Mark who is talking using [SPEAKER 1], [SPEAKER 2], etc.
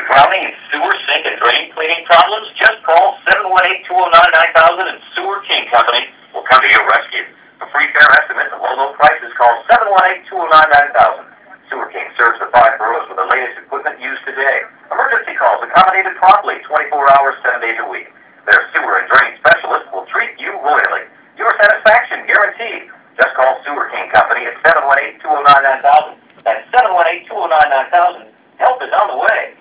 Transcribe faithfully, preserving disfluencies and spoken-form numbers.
[SPEAKER 1] drowning and sewer sink and drain cleaning problems? Just call seven one eight, two oh nine, nine thousand and Sewer King Company will come to your rescue. For free fair estimates and low, low prices, call seven one eight, two oh nine, nine thousand. Sewer King serves the five boroughs with the latest equipment used today. Emergency calls accommodated promptly, twenty-four hours, seven days a week. Their sewer and drain specialist will treat you royally. Your satisfaction guaranteed. Just call Sewer King Company at seven one eight, two oh nine, nine thousand. That's seven one eight, two oh nine, nine thousand. Help is on the way.